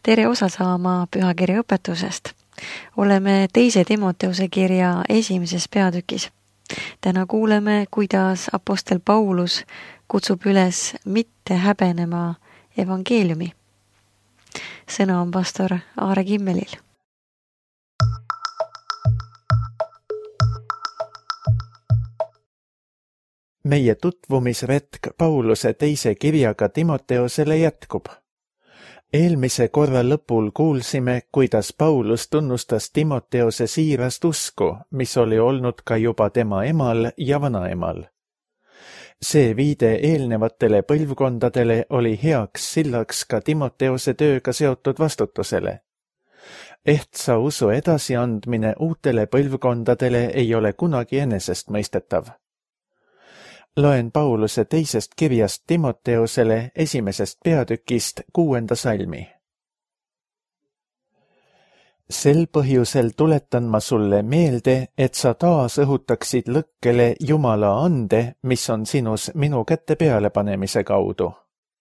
tere osa saama pühakirja õpetusest. Oleme 2. Timoteuse kirja 1. peatükis. Täna kuuleme, kuidas apostel Paulus kutsub üles mitte häbenema evangeeliumi. Sõna on pastor Aare Kimmelil. Meie tutvumisretk Pauluse 2. kirjaga Timoteosele jätkub. Eelmise korra lõpul kuulsime, kuidas Paulus tunnustas Timoteose siirast usku, mis oli olnud ka juba tema emal ja vanaemal. See viide eelnevatele põlvkondadele oli heaks sillaks ka Timoteose tööga seotud vastutusele. Ehtsa usu edasiandmine uutele põlvkondadele ei ole kunagi enesestmõistetav. Loen Pauluse 2. kirjast Timoteosele 1. peatükist 6. salmi. Sel põhjusel tuletan ma sulle meelde, et sa taas õhutaksid lõkkele Jumala ande, mis on sinus minu kätte pealepanemise kaudu.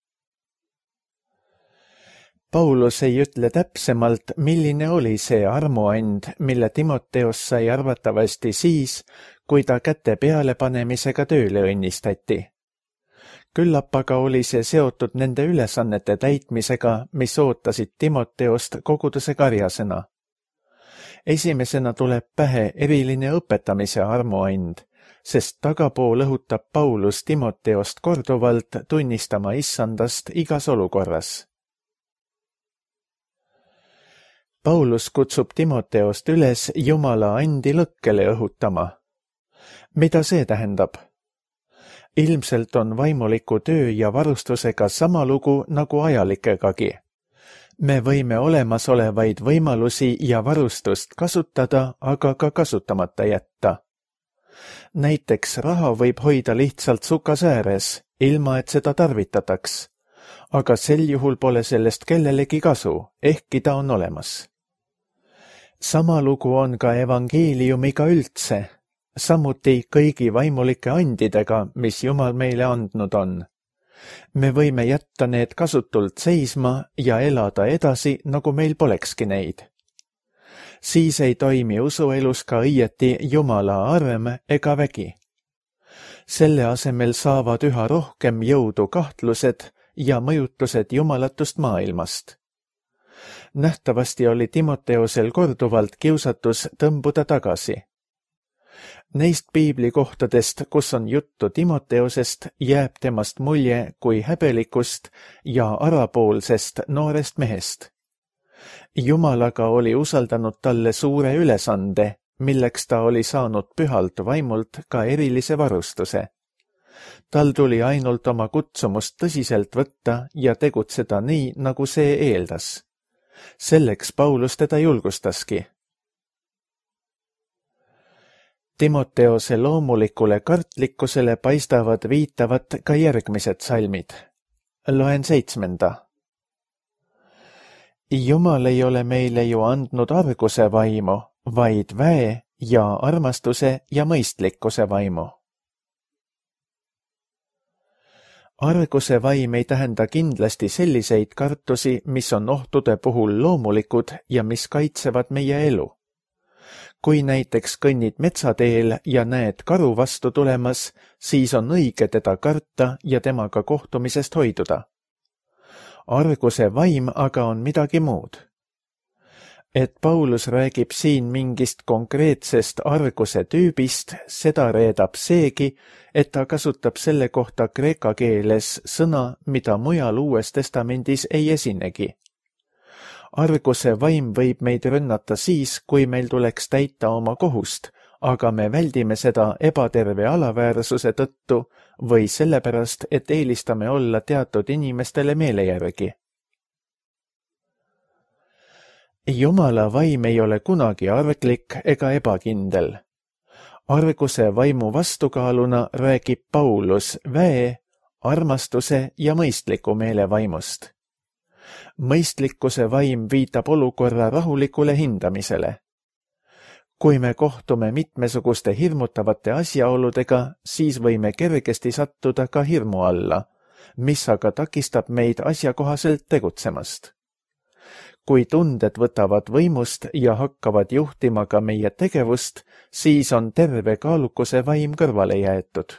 Paulus ei ütle täpsemalt, milline oli see armuand, mille Timoteos sai arvatavasti siis, kui ta kätte pealepanemisega tööle õnnistati. Küllap aga oli see seotud nende ülesannete täitmisega, mis ootasid Timoteost koguduse karjasena. Esimesena tuleb pähe eriline õpetamise armuand, sest tagapool õhutab Paulus Timoteost korduvalt tunnistama issandast igas olukorras. Paulus kutsub Timoteost üles Jumala andi lõkkele õhutama. Mida see tähendab? Ilmselt on vaimuliku töö ja varustusega sama lugu nagu ajalikegagi. Me võime olemasolevaid võimalusi ja varustust kasutada, aga ka kasutamata jätta. Näiteks raha võib hoida lihtsalt sukas ääres, ilma et seda tarvitataks. Aga sel juhul pole sellest kellelegi kasu, ehkki ta on olemas. Sama lugu on ka evangeeliumiga üldse, samuti kõigi vaimulike andidega, mis Jumal meile andnud on. Me võime jätta need kasutult seisma ja elada edasi, nagu meil polekski neid. Siis ei toimi usuelus ka õieti Jumala arm ega vägi. Selle asemel saavad üha rohkem jõudu kahtlused ja mõjutused jumalatust maailmast. Nähtavasti oli Timoteosel korduvalt kiusatus tõmbuda tagasi. Neist piiblikohtadest, kus on juttu Timoteosest, jääb temast mulje kui häbelikust ja arapoolsest noorest mehest. Jumal aga oli usaldanud talle suure ülesande, milleks ta oli saanud pühalt vaimult ka erilise varustuse. Tal tuli ainult oma kutsumust tõsiselt võtta ja tegutseda nii, nagu see eeldas. Selleks Paulus teda julgustaski. Timoteose loomulikule kartlikkusele paistavad viitavat ka järgmised salmid. Loen 7. Jumal ei ole meile ju andnud arguse vaimu, vaid väe ja armastuse ja mõistlikkuse vaimu. Arguse vaim ei tähenda kindlasti selliseid kartusi, mis on ohtude puhul loomulikud ja mis kaitsevad meie elu. Kui näiteks kõnnid metsateel ja näed karu vastu tulemas, siis on õige teda karta ja temaga kohtumisest hoiduda. Arguse vaim aga on midagi muud. Et Paulus räägib siin mingist konkreetsest arguse tüübist, seda reedab seegi, et ta kasutab selle kohta kreeka keeles sõna, mida mujal Uues Testamendis ei esinegi. Arguse vaim võib meid rünnata siis, kui meil tuleks täita oma kohust, aga me väldime seda ebaterve alaväärsuse tõttu või sellepärast, et eelistame olla teatud inimestele meele järgi. Jumala vaim ei ole kunagi arglik ega ebakindel. Arguse vaimu vastukaaluna räägib Paulus väe, armastuse ja mõistliku meele vaimust. Mõistlikkuse vaim viitab olukorra rahulikule hindamisele. Kui me kohtume mitmesuguste hirmutavate asjaoludega, siis võime kergesti sattuda ka hirmu alla, mis aga takistab meid asjakohaselt tegutsemast. kui tunded võtavad võimust ja hakkavad juhtima ka meie tegevust, siis on terve kaalukuse vaim kõrvale jäetud.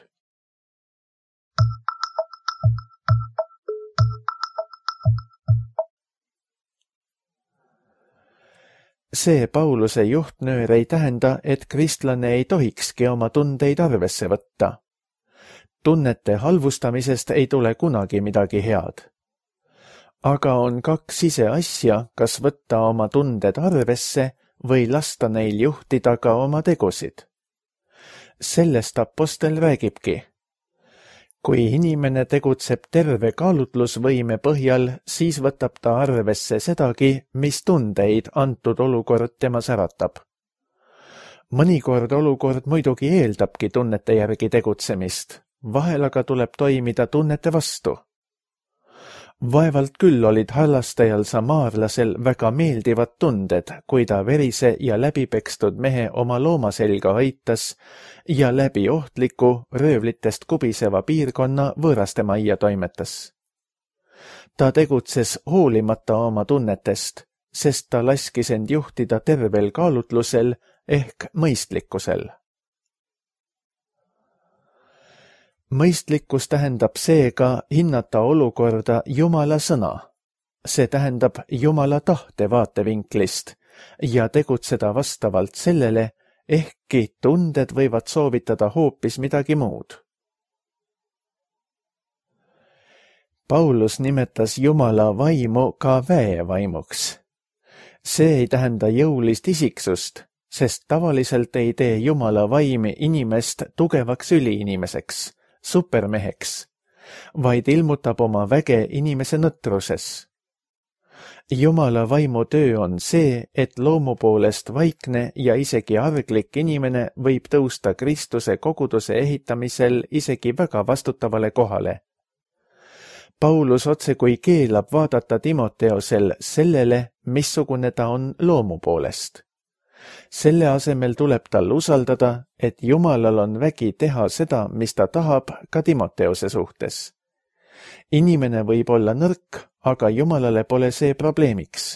See Pauluse juhtnöör ei tähenda, et kristlane ei tohikski oma tundeid arvesse võtta. Tunnete halvustamisest ei tule kunagi midagi head. Aga on kaks iseasja, kas võtta oma tunded arvesse või lasta neil juhtida ka oma tegusid. Sellest apostel räägibki. Kui inimene tegutseb terve kaalutlusvõime põhjal, siis võtab ta arvesse sedagi, mis tundeid antud olukord temas äratab. Mõnikord olukord muidugi eeldabki tunnete järgi tegutsemist, vahel aga tuleb toimida tunnete vastu. Vaevalt küll olid harrastajal samaarlasel väga meeldivad tunded, kui ta verise ja läbipekstud mehe oma looma selga aitas ja läbi ohtliku, röövlitest kubiseva piirkonna võõraste majja toimetas. Ta tegutses hoolimata oma tunnetest, sest ta laskis end juhtida tervel kaalutlusel ehk mõistlikkusel. Mõistlikkus tähendab seega hinnata olukorda Jumala sõna. See tähendab Jumala tahte vaatevinklist ja tegutseda vastavalt sellele, ehkki tunded võivad soovitada hoopis midagi muud. Paulus nimetas Jumala vaimu ka väevaimuks. See ei tähenda jõulist isiksust, sest tavaliselt ei tee Jumala vaim inimest tugevaks üliinimeseks, supermeheks, vaid ilmutab oma väge inimese nõtruses. Jumala vaimu töö on see, et loomu poolest vaikne ja isegi arglik inimene võib tõusta Kristuse koguduse ehitamisel isegi väga vastutavale kohale. Paulus otsekui keelab vaadata Timoteosel sellele, missugune ta on loomu poolest. Selle asemel tuleb tal usaldada, et Jumalal on vägi teha seda, mis ta tahab ka Timoteose suhtes. Inimene võib olla nõrk, aga Jumalale pole see probleemiks.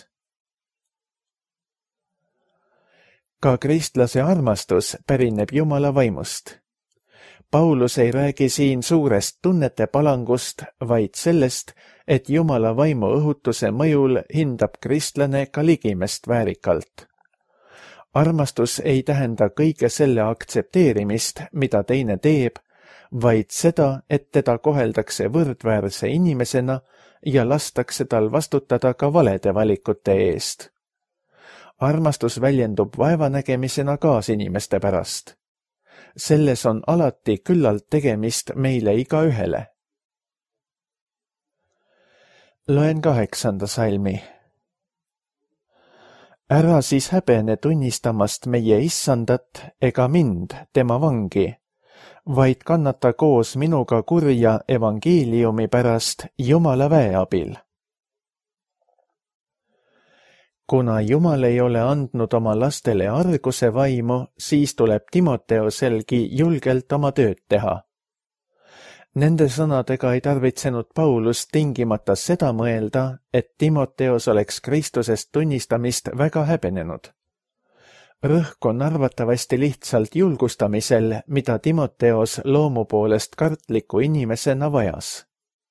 Ka kristlase armastus pärineb Jumala vaimust. Paulus ei räägi siin suurest tunnete palangust, vaid sellest, et Jumala vaimu õhutuse mõjul hindab kristlane ka ligimest väärikalt. Armastus ei tähenda kõige selle aktsepteerimist, mida teine teeb, vaid seda, et teda koheldakse võrdväärse inimesena ja lastakse tal vastutada ka valede valikute eest. Armastus väljendub vaevanägemisena kaasinimeste pärast. Selles on alati küllalt tegemist meile igaühele. Loen 8. salmi. Ära siis häbene tunnistamast meie issandat ega mind, tema vangi, vaid kannata koos minuga kurja evangeeliumi pärast Jumala väe abil. Kuna Jumal ei ole andnud oma lastele arguse vaimu, siis tuleb Timoteoselgi julgelt oma tööd teha. Nende sõnadega ei tarvitsenud Paulus tingimata seda mõelda, et Timoteos oleks Kristusest tunnistamist väga häbenenud. Rõhk on arvatavasti lihtsalt julgustamisel, mida Timoteos loomu poolest kartliku inimesena vajas.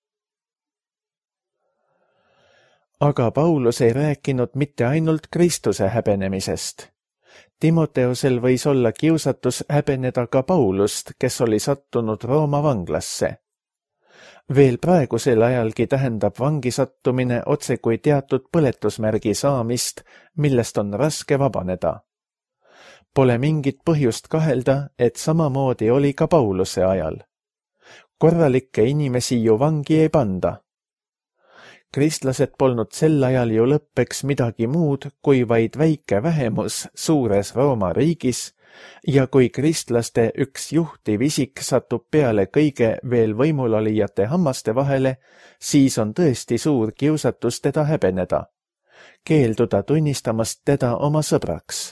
Aga Paulus ei rääkinud mitte ainult Kristuse häbenemisest. Timoteosel võis olla kiusatus häbeneda ka Paulust, kes oli sattunud Rooma vanglasse. Veel praegusel ajalgi tähendab vangi sattumine otsekui teatud põletusmärgi saamist, millest on raske vabaneda. Pole mingit põhjust kahelda, et samamoodi oli ka Pauluse ajal. Korralikke inimesi ju vangi ei panda. Kristlased polnud sel ajal ju lõppeks midagi muud kui vaid väike vähemus suures Rooma riigis ja kui kristlaste üks juhtiv isik satub peale kõige veel võimulolijate hammaste vahele, siis on tõesti suur kiusatus teda häbeneda, keelduda tunnistamast teda oma sõbraks.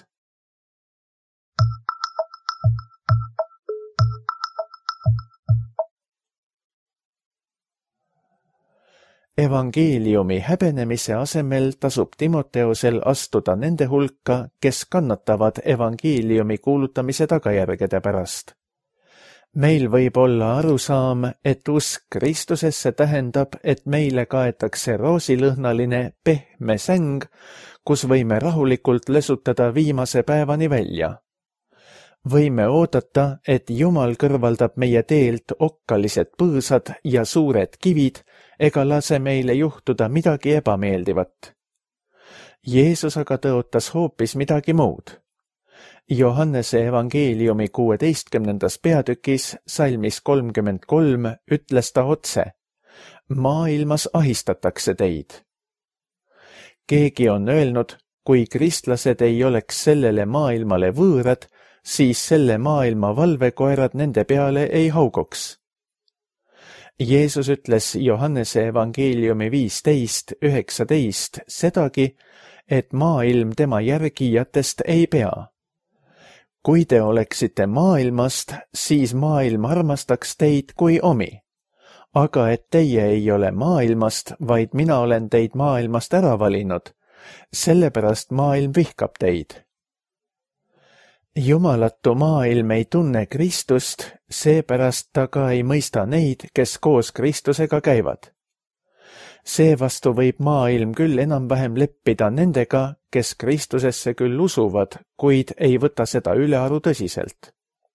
Evangeeliumi häbenemise asemel tasub Timoteusel astuda nende hulka, kes kannatavad evangeeliumi kuulutamise tagajärgede pärast. Meil võib olla arusaam, et usk Kristusesse tähendab, et meile kaetakse roosilõhnaline pehme säng, kus võime rahulikult lösutada viimase päevani välja. Võime oodata, et Jumal kõrvaldab meie teelt okkalised põõsad ja suured kivid ega lase meile juhtuda midagi ebameeldivat. Jeesus aga tõotas hoopis midagi muud. Johannese evangeeliumi 16. peatükis salmis 33 ütles ta otse: maailmas ahistatakse teid. Keegi on öelnud, kui kristlased ei oleks sellele maailmale võõrad, siis selle maailma valvekoerad nende peale ei hauguks. Jeesus ütles Johannese evangeeliumi 15:19 sedagi, et maailm tema järgijatest ei pea. Kui te oleksite maailmast, siis maailm armastaks teid kui omi. Aga et teie ei ole maailmast, vaid mina olen teid maailmast ära valinud, sellepärast maailm vihkab teid. Jumalatu maailm ei tunne Kristust, seepärast ta ka ei mõista neid, kes koos Kristusega käivad. Seevastu võib maailm küll enam-vähem leppida nendega, kes Kristusesse küll usuvad, kuid ei võta seda ülearu tõsiselt.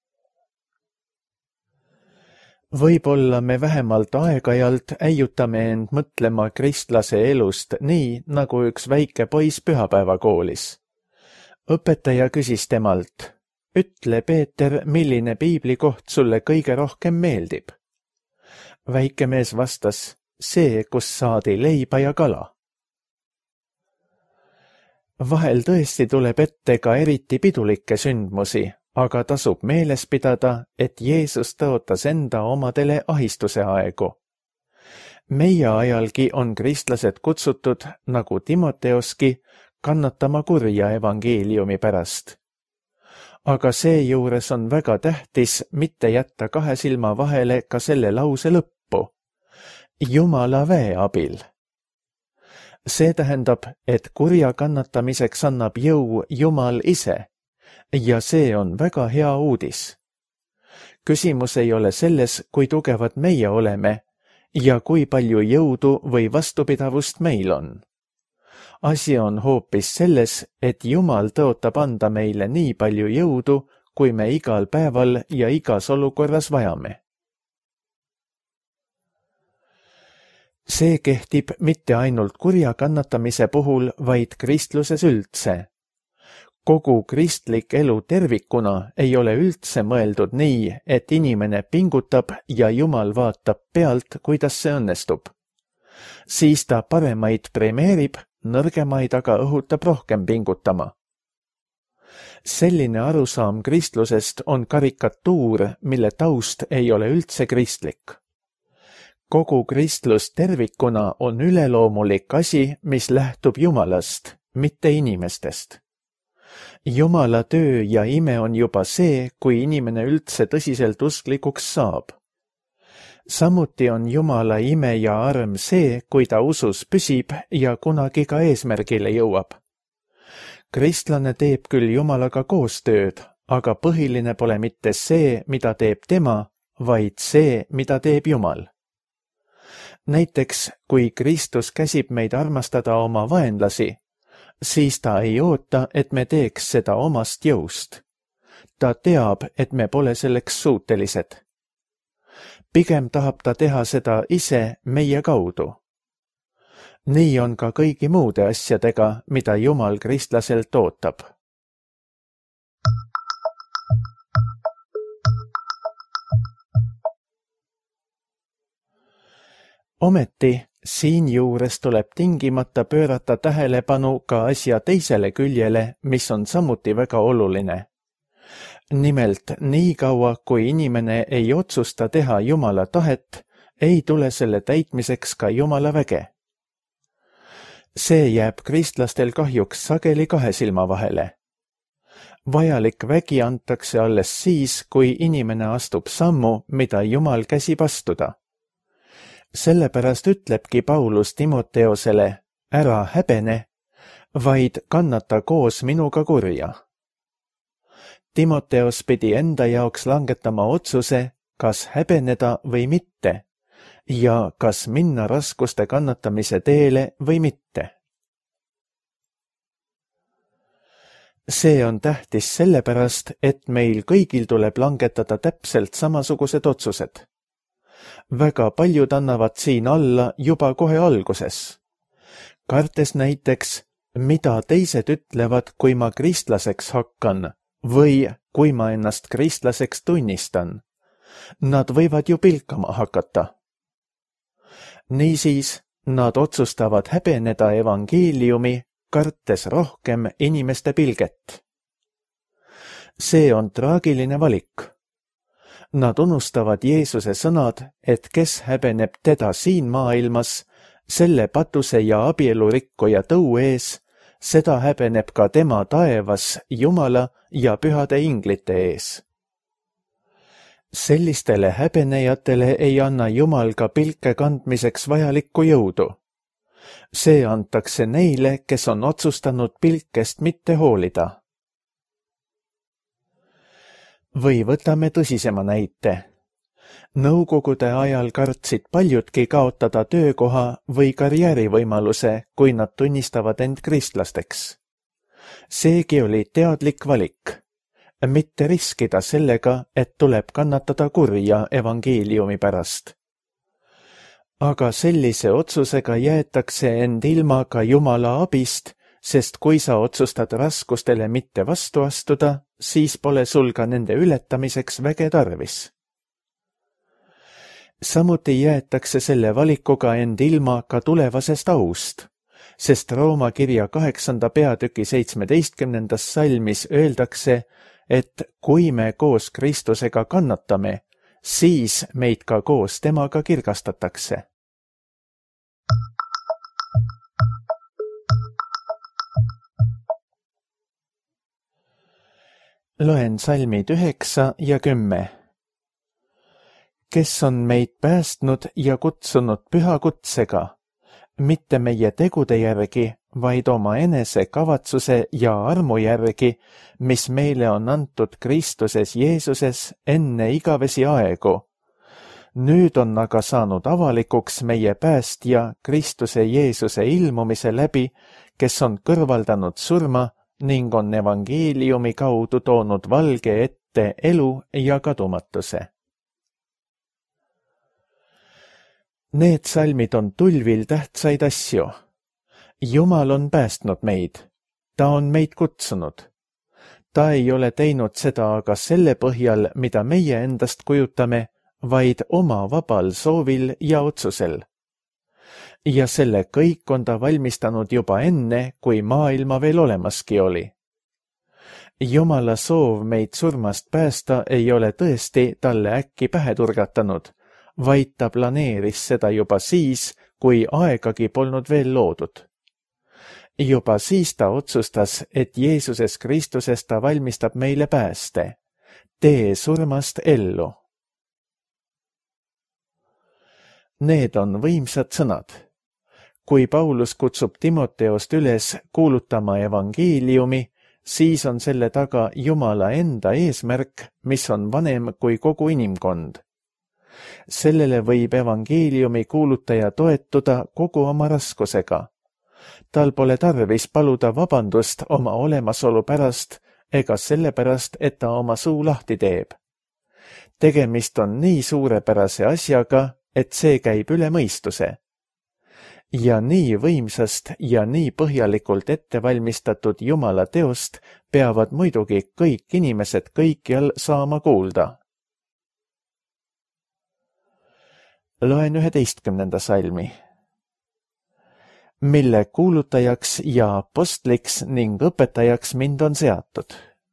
Võib-olla me vähemalt aeg-ajalt äiutame end mõtlema kristlase elust nii, nagu üks väike poiss pühapäevakoolis. Õpetaja küsis temalt: ütle, Peeter, milline piiblikoht sulle kõige rohkem meeldib? Väike mees vastas: see, kus saadi leiba ja kala. Vahel tõesti tuleb ette ka eriti pidulikke sündmusi, aga tasub meeles pidada, et Jeesus tõotas enda omadele ahistuse aegu. Meie ajalgi on kristlased kutsutud, nagu Timoteoski, kannatama kurja evangeeliumi pärast. Aga seejuures on väga tähtis mitte jätta kahe silma vahele ka selle lause lõppu: Jumala väe abil. See tähendab, et kurja kannatamiseks annab jõu Jumal ise ja see on väga hea uudis. Küsimus ei ole selles, kui tugevad meie oleme ja kui palju jõudu või vastupidavust meil on. Asi on hoopis selles, et Jumal tõotab anda meile nii palju jõudu, kui me igal päeval ja igas olukorras vajame. See kehtib mitte ainult kurja kannatamise puhul, vaid kristluses üldse. Kogu kristlik elu tervikuna ei ole üldse mõeldud nii, et inimene pingutab ja Jumal vaatab pealt, kuidas see õnnestub. Siis ta paremaid premeerib, nõrgemaid aga õhutab rohkem pingutama. Selline arusaam kristlusest on karikatuur, mille taust ei ole üldse kristlik. Kogu kristlus tervikuna on üleloomulik asi, mis lähtub Jumalast, mitte inimestest. Jumala töö ja ime on juba see, kui inimene üldse tõsiselt usklikuks saab. Samuti on Jumala ime ja arm see, kui ta usus püsib ja kunagi ka eesmärgile jõuab. Kristlane teeb küll Jumalaga koostööd, aga põhiline pole mitte see, mida teeb tema, vaid see, mida teeb Jumal. Näiteks, kui Kristus käsib meid armastada oma vaenlasi, siis ta ei oota, et me teeks seda omast jõust. Ta teab, et me pole selleks suutelised. Pigem tahab ta teha seda ise meie kaudu. Nii on ka kõigi muude asjadega, mida Jumal kristlaselt ootab. Ometi, siinjuures tuleb tingimata pöörata tähelepanu ka asja teisele küljele, mis on samuti väga oluline. Nimelt, nii kaua, kui inimene ei otsusta teha Jumala tahet, ei tule selle täitmiseks ka Jumala väge. See jääb kristlastel kahjuks sageli kahe silma vahele. Vajalik vägi antakse alles siis, kui inimene astub sammu, mida Jumal käsib astuda. Sellepärast ütlebki Paulus Timoteosele, ära häbene, vaid kannata koos minuga kurja. Timoteos pidi enda jaoks langetama otsuse, kas häbeneda või mitte ja kas minna raskuste kannatamise teele või mitte. See on tähtis sellepärast, et meil kõigil tuleb langetada täpselt samasugused otsused. Väga paljud annavad siin alla juba kohe alguses. Kartes näiteks, mida teised ütlevad, kui ma kristlaseks hakkan või kui ma ennast kristlaseks tunnistan. Nad võivad ju pilkama hakata. Niisiis, nad otsustavad häbeneda evangeeliumi, kartes rohkem inimeste pilget. See on traagiline valik. Nad unustavad Jeesuse sõnad, et kes häbeneb teda siin maailmas, selle patuse ja abielurikkuja tõu ees, seda häbeneb ka tema taevas Jumala ja pühade inglite ees. Sellistele häbenejatele ei anna Jumal ka pilke kandmiseks vajalikku jõudu. See antakse neile, kes on otsustanud pilkest mitte hoolida. Või võtame tõsisema näite. Nõukogude ajal kartsid paljudki kaotada töökoha või karjäärivõimaluse, kui nad tunnistavad end kristlasteks. Seegi oli teadlik valik, mitte riskida sellega, et tuleb kannatada kurja evangeeliumi pärast. Aga sellise otsusega jäetakse end ilma ka Jumala abist, sest kui sa otsustad raskustele mitte vastu astuda, siis pole sul ka nende ületamiseks väge tarvis. Samuti jäetakse selle valikuga end ilma ka tulevasest aust, sest Rooma kirja 8. peatüki 17. salmis öeldakse, et kui me koos Kristusega kannatame, siis meid ka koos temaga kirgastatakse. Loen salmid 9 ja 10. Kes on meid päästnud ja kutsunud püha kutsega, mitte meie tegude järgi, vaid oma enese kavatsuse ja armu järgi, mis meile on antud Kristuses Jeesuses enne igavesi aegu. Nüüd on aga saanud avalikuks meie päästja Kristuse Jeesuse ilmumise läbi, kes on kõrvaldanud surma ning on evangeeliumi kaudu toonud valge ette elu ja kadumatuse. Need salmid on tulvil tähtsaid asju. Jumal on päästnud meid. Ta on meid kutsunud. Ta ei ole teinud seda aga selle põhjal, mida meie endast kujutame, vaid oma vabal soovil ja otsusel. Ja selle kõik on ta valmistanud juba enne, kui maailma veel olemaski oli. Jumala soov meid surmast päästa ei ole tõesti talle äkki pähe turgatanud, vaid ta planeeris seda juba siis, kui aegagi polnud veel loodud. Juba siis ta otsustas, et Jeesuses Kristuses ta valmistab meile pääste. Tee surmast ellu. Need on võimsad sõnad. Kui Paulus kutsub Timoteost üles kuulutama evangeeliumi, siis on selle taga Jumala enda eesmärk, mis on vanem kui kogu inimkond. Sellele võib evangeeliumi kuulutaja toetuda kogu oma raskusega. Tal pole tarvis paluda vabandust oma olemasolu pärast ega sellepärast, et ta oma suu lahti teeb. Tegemist on nii suurepärase asjaga, et see käib üle mõistuse. Ja nii võimsast ja nii põhjalikult ettevalmistatud Jumala teost peavad muidugi kõik inimesed kõikjal saama kuulda. Loen 11. salmi. Mille kuulutajaks ja apostliks ning õpetajaks mind on seatud.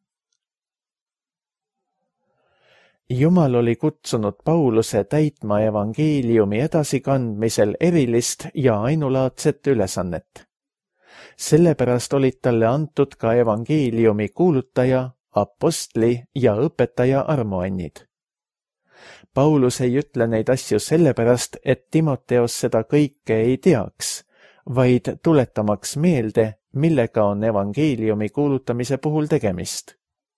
Jumal oli kutsunud Pauluse täitma evangeeliumi edasikandmisel erilist ja ainulaadset ülesannet. Sellepärast olid talle antud ka evangeeliumi kuulutaja, apostli ja õpetaja armuannid. Paulus ei ütle neid asju sellepärast, et Timoteos seda kõike ei teaks, vaid tuletamaks meelde, millega on evangeeliumi kuulutamise puhul tegemist.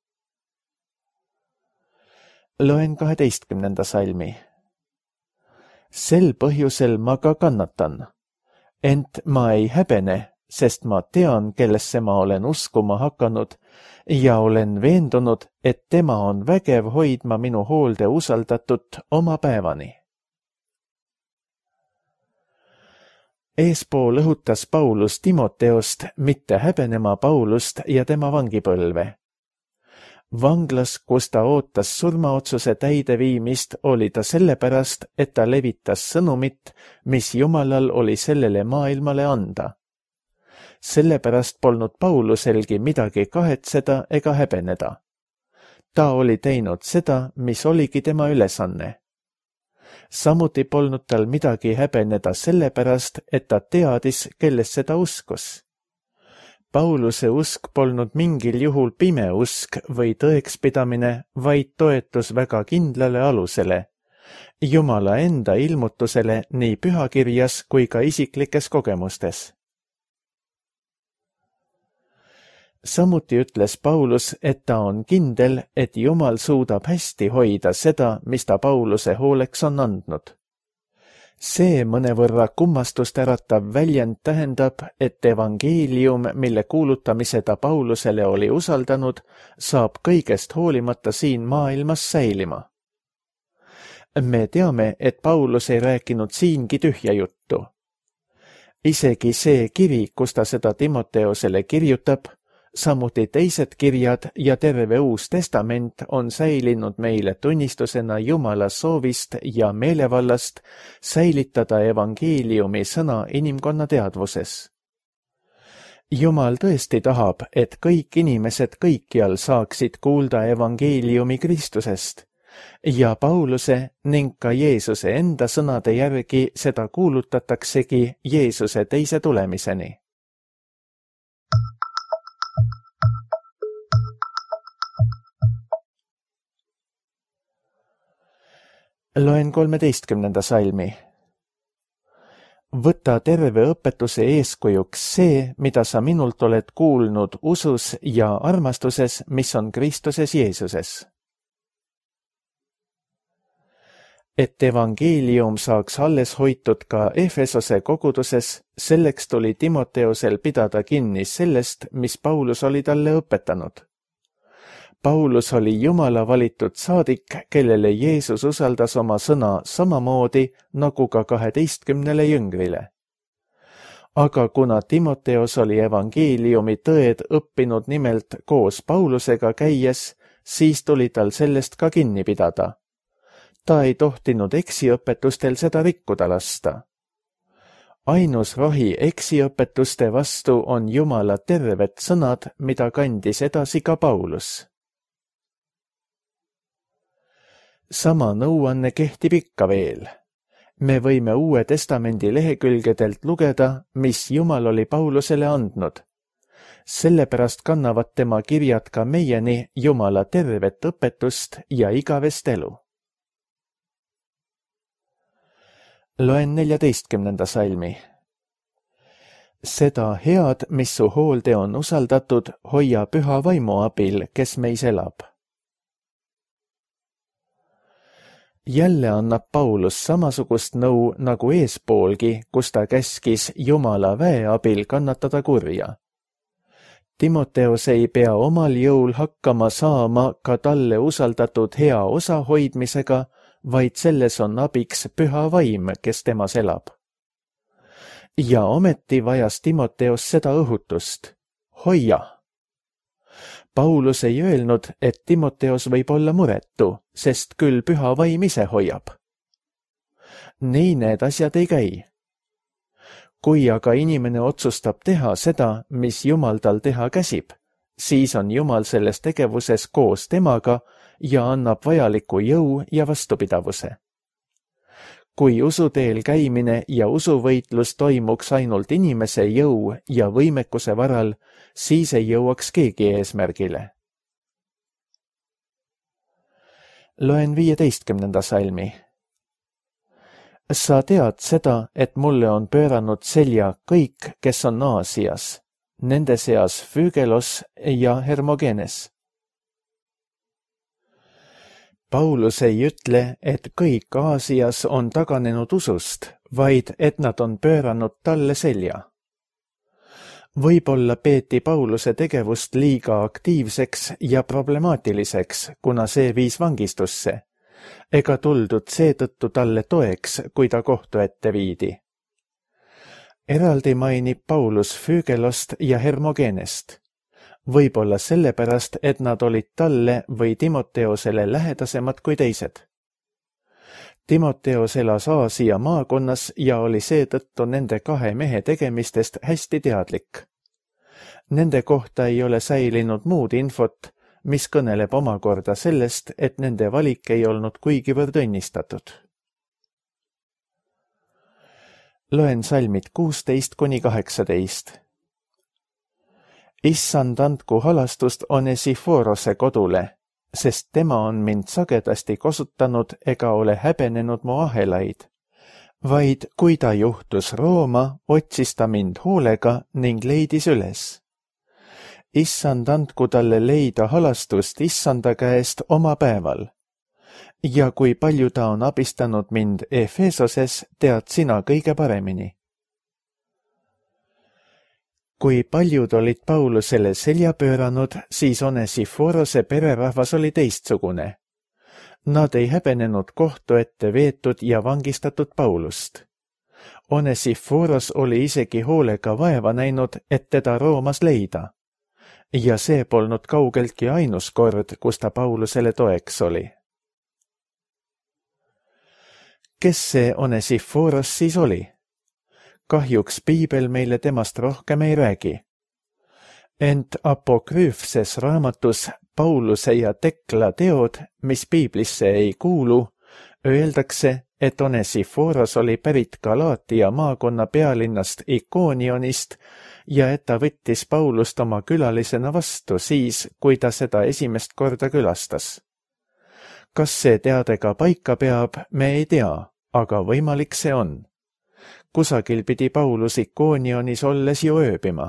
Loen 12. salmi. Sel põhjusel ma ka kannatan, ent ma ei häbene, sest ma tean, kellesse ma olen uskuma hakanud ja olen veendunud, et tema on vägev hoidma minu hoolde usaldatut oma päevani. Eespool õhutas Paulus Timoteost mitte häbenema Paulust ja tema vangipõlve. Vanglas, kus ta ootas surmaotsuse täideviimist, oli ta sellepärast, et ta levitas sõnumit, mis Jumalal oli sellele maailmale anda. Sellepärast polnud Pauluselgi midagi kahetseda ega häbeneda. Ta oli teinud seda, mis oligi tema ülesanne. Samuti polnud tal midagi häbeneda sellepärast, et ta teadis, kellesse ta uskus. Pauluse usk polnud mingil juhul pime usk või tõekspidamine, vaid toetus väga kindlale alusele, Jumala enda ilmutusele nii pühakirjas kui ka isiklikes kogemustes. Samuti ütles Paulus, et ta on kindel, et Jumal suudab hästi hoida seda, mis ta Pauluse hooleks on andnud. See mõnevõrra kummastust äratav väljend tähendab, et evangeelium, mille kuulutamise ta Paulusele oli usaldanud, saab kõigest hoolimata siin maailmas säilima. Me teame, et Paulus ei rääkinud siingi tühja juttu. Isegi see kiri, kus ta seda Timoteosele kirjutab, samuti teised kirjad ja terve Uus Testament on säilinud meile tunnistusena Jumala soovist ja meelevallast säilitada evangeeliumi sõna inimkonna teadvuses. Jumal tõesti tahab, et kõik inimesed kõikjal saaksid kuulda evangeeliumi Kristusest ja Pauluse ning ka Jeesuse enda sõnade järgi seda kuulutataksegi Jeesuse teise tulemiseni. Loen 13. salmi. Võta terve õpetuse eeskujuks see, mida sa minult oled kuulnud usus ja armastuses, mis on Kristuses Jeesuses. Et evangeelium saaks alles hoitud ka Efesose koguduses, selleks tuli Timoteosel pidada kinni sellest, mis Paulus oli talle õpetanud. Paulus oli Jumala valitud saadik, kellele Jeesus usaldas oma sõna samamoodi nagu ka 12 jüngrile. Aga kuna Timoteos oli evangeeliumi tõed õppinud nimelt koos Paulusega käies, siis tuli tal sellest ka kinni pidada. Ta ei tohtinud eksiõpetustel seda rikkuda lasta. Ainus rohi eksiõpetuste vastu on Jumala terved sõnad, mida kandis edasi ka Paulus. Sama nõuanne kehtib ikka veel. Me võime Uue Testamendi lehekülgedelt lugeda, mis Jumal oli Paulusele andnud. Sellepärast kannavad tema kirjad ka meieni Jumala tervet õpetust ja igavest elu. Loen 14. salmi. Seda head, mis su hoolde on usaldatud, hoia püha vaimu abil, kes meis elab. Jälle annab Paulus samasugust nõu nagu eespoolgi, kus ta käskis Jumala väe abil kannatada kurja. Timoteos ei pea omal jõul hakkama saama ka talle usaldatud hea osa hoidmisega, vaid selles on abiks püha vaim, kes temas elab. Ja ometi vajas Timoteos seda õhutust. Hoia! Paulus ei öelnud, et Timoteos võib olla muretu, sest küll püha vaim ise hoiab. Nii need asjad ei käi. Kui aga inimene otsustab teha seda, mis Jumal tal teha käsib, siis on Jumal selles tegevuses koos temaga ja annab vajaliku jõu ja vastupidavuse. Kui usuteel käimine ja usuvõitlus toimuks ainult inimese jõu ja võimekuse varal, siis ei jõuaks keegi eesmärgile. Loen 15. salmi. Sa tead seda, et mulle on pööranud selja kõik, kes on Aasias, nende seas Füügelos ja Hermogenes. Paulus ei ütle, et kõik Aasias on taganenud usust, vaid et nad on pööranud talle selja. Võib-olla peeti Pauluse tegevust liiga aktiivseks ja problemaatiliseks, kuna see viis vangistusse, ega tuldud seetõttu talle toeks, kui ta kohtu ette viidi. Eraldi mainib Paulus Füügelost ja Hermogenest, võib-olla sellepärast, et nad olid talle või Timoteosele lähedasemad kui teised. Timoteos elas Aasia maakonnas ja oli seetõttu nende kahe mehe tegemistest hästi teadlik. Nende kohta ei ole säilinud muud infot, mis kõneleb omakorda sellest, et nende valik ei olnud kuigivõrd õnnistatud. Loen salmid 16–18. Issand andku halastust Onesiforose kodule, sest tema on mind sagedasti kosutanud ega ole häbenenud mu ahelaid, vaid kui ta juhtus Rooma, otsis ta mind hoolega ning leidis üles. Issand andku talle leida halastust Issanda käest oma päeval. Ja kui palju ta on abistanud mind Efesoses, tead sina kõige paremini. Kui paljud olid Paulusele selja pööranud, siis Onesiforose pererahvas oli teistsugune. Nad ei häbenenud kohtu ette veetud ja vangistatud Paulust. Onesiforos oli isegi hoolega vaeva näinud, et teda Roomas leida. Ja see polnud kaugeltki ainus kord, kus ta Paulusele toeks oli. Kes see Onesiforos siis oli? Kahjuks piibel meile temast rohkem ei räägi. Ent apokrüüfses raamatus Pauluse ja Tekla teod, mis piiblisse ei kuulu, öeldakse, et Onesiforos oli pärit Galaatia maakonna pealinnast Ikonionist ja et ta võttis Paulust oma külalisena vastu siis, kui ta seda esimest korda külastas. Kas see teade ka paika peab, me ei tea, aga võimalik see on. Kusagil pidi Paulus Ikonionis olles ju ööbima.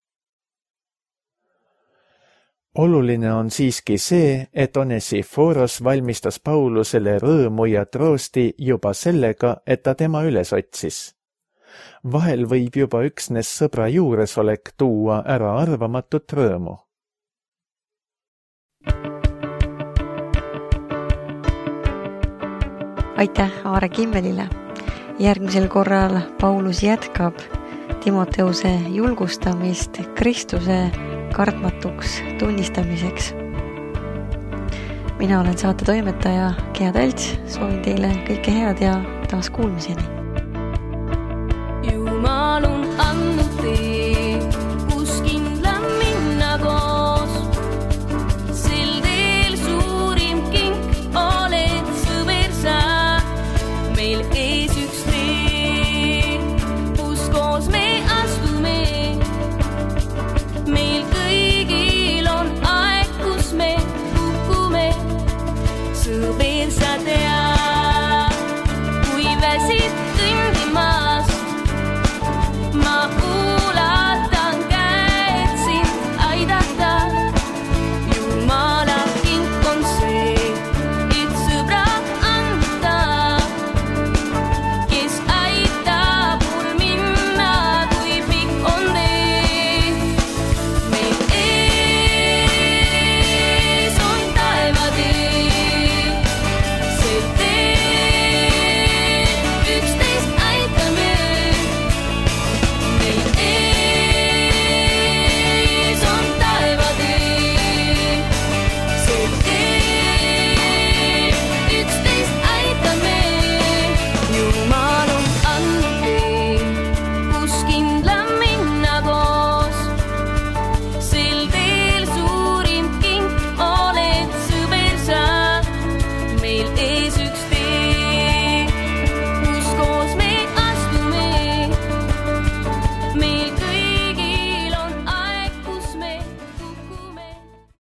Oluline on siiski see, et Onesiforos valmistas Paulusele rõõmu ja troosti juba sellega, et ta tema üles otsis. Vahel võib juba üksnes sõbra juuresolek tuua ära arvamatut rõõmu. Aitäh Aare Kimmelile! Järgmisel korral Paulus jätkab Timoteuse julgustamist Kristuse kartmatuks tunnistamiseks. Mina olen saate toimetaja Gea Talts, soovin teile kõike head ja taas kuulmiseni!